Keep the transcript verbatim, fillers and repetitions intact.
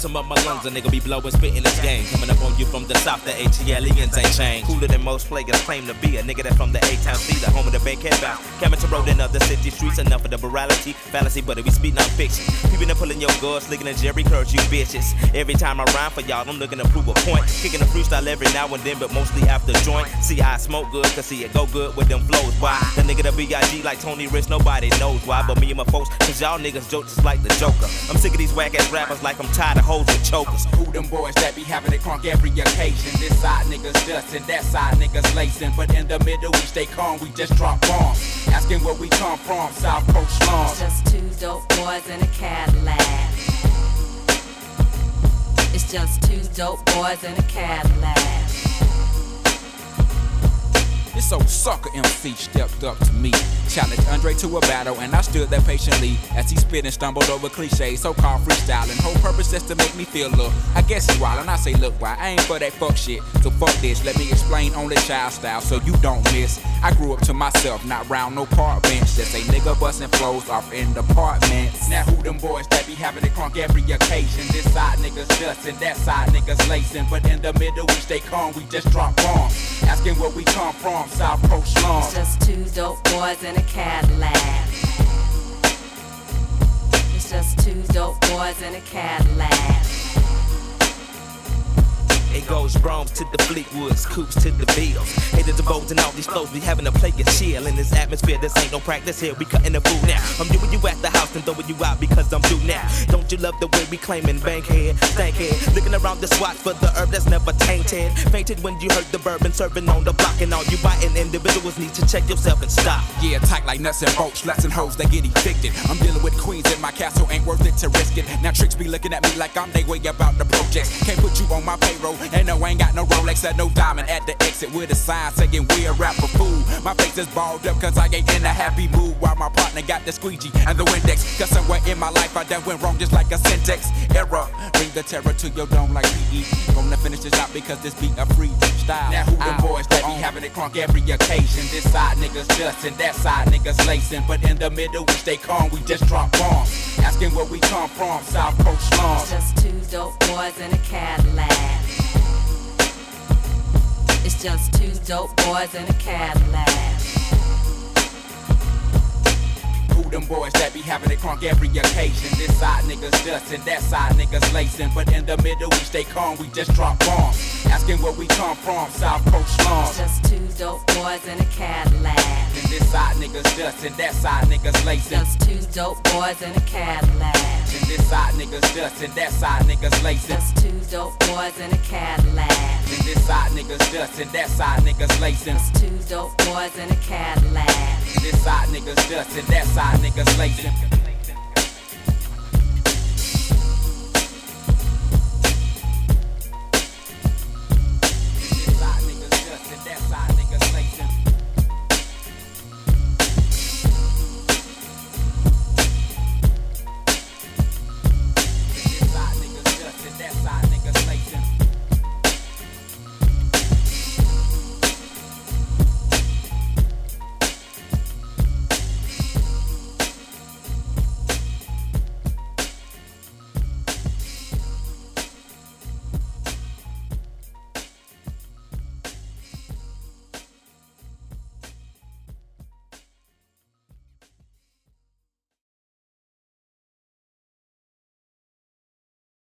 bottom of my lungs, a nigga be blowing, spitting this game. Coming up on you from the south, the H-E-L-E-N's ain't changed. Cooler than most players claim to be. A nigga that from the A-Town C, the home of the Bankhead bound. Coming to road in other city streets, enough of the morality, fallacy, but if we speak non-fiction. People that pulling your guards, slicking and Jerry curls, you bitches. Every time I rhyme for y'all, I'm looking to prove a point. Kicking a freestyle every now and then, but mostly after joint. See, I smoke good, cause see it go good with them flows. Why? The nigga the B I G like Tony Rich, nobody knows why, but me and my folks, cause y'all niggas joke just like the Joker. I'm sick of these whack ass rappers like I'm tired of hoes with chokers. Who them boys that be having it crunk every occasion? This side niggas dustin', that side niggas lacing, but in the middle we stay calm, we just drop bombs. Asking where we come from, South Coast slums. Just two dope boys in a Cadillac. It's just two dope boys in a Cadillac. This old sucker M C stepped up to me, challenged Andre to a battle, and I stood there patiently as he spit and stumbled over cliches, so-called freestyling. Whole purpose just to make me feel look. I guess he wild, and I say, look, why I ain't for that fuck shit. So fuck this, let me explain only child style so you don't miss. I grew up to myself, not round no park bench. Just a nigga bustin' flows off in the apartments. Now who them boys that be having it crunk every occasion? This side niggas dustin', that side niggas lacing, but in the middle we stay calm, we just drop bombs. Asking where we come from, South Coast slums. It's just two dope boys in a Cadillac. It's just two dope boys in a Cadillac. It goes Bronx to the Fleetwoods, Coops to the Beatles. Haters and bows and all these flows, we having to play it chill. In this atmosphere, this ain't no practice here, we cutting the food now. I'm doing you at the house and throwing you out because I'm due now. Don't you love the way we claiming Bankhead, Stankhead? Looking around the swat for the herb that's never tainted. Fainted when you heard the bourbon serving on the block, and all you biting individuals need to check yourself and stop. Yeah, tight like nuts and bolts, less than hoes that get evicted. I'm dealing with queens in my castle, ain't worth it to risk it. Now tricks be looking at me like I'm they way about the projects. Can't put you on my payroll. And no, I ain't got no Rolex or no diamond at the exit with a sign saying we're a rapper fool. My face is balled up cause I ain't in a happy mood, while my partner got the squeegee and the Windex. Cause somewhere in my life I done went wrong just like a syntax error. Bring the terror to your dome like P E. Gonna finish this out because this beat a free style. Now who them boys that be having it crunk every occasion? This side niggas dustin', that side niggas lacing, but in the middle we stay calm, we just drop bombs. Asking where we come from, South Coast slums. It's just two dope boys in a Cadillac. It's just two dope boys in a Cadillac. Who them boys that be having it crunk every occasion? This side niggas dustin', that side niggas lacing, but in the middle we stay calm, we just drop bombs. Asking where we come from, South Coast slums. It's just two dope boys in a Cadillac. And this side niggas dustin', that side niggas lacing. Just two dope boys in a Cadillac. And this side niggas dustin', that side niggas lacing. Just two dope boys in a Cadillac. And this side niggas dustin', that side niggas lacing. Just two dope boys in a Cadillac. And this side niggas dustin', that side niggas lacing.